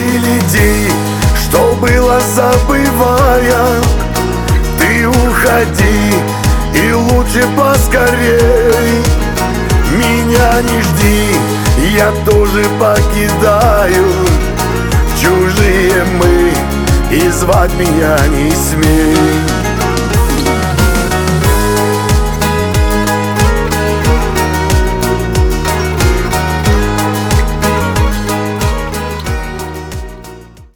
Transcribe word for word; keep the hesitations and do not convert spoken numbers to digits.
лети, что было забывая. Ты уходи, и лучше поскорей. Меня не жди, я тоже покидаю. Чужие мы, и звать меня не смей.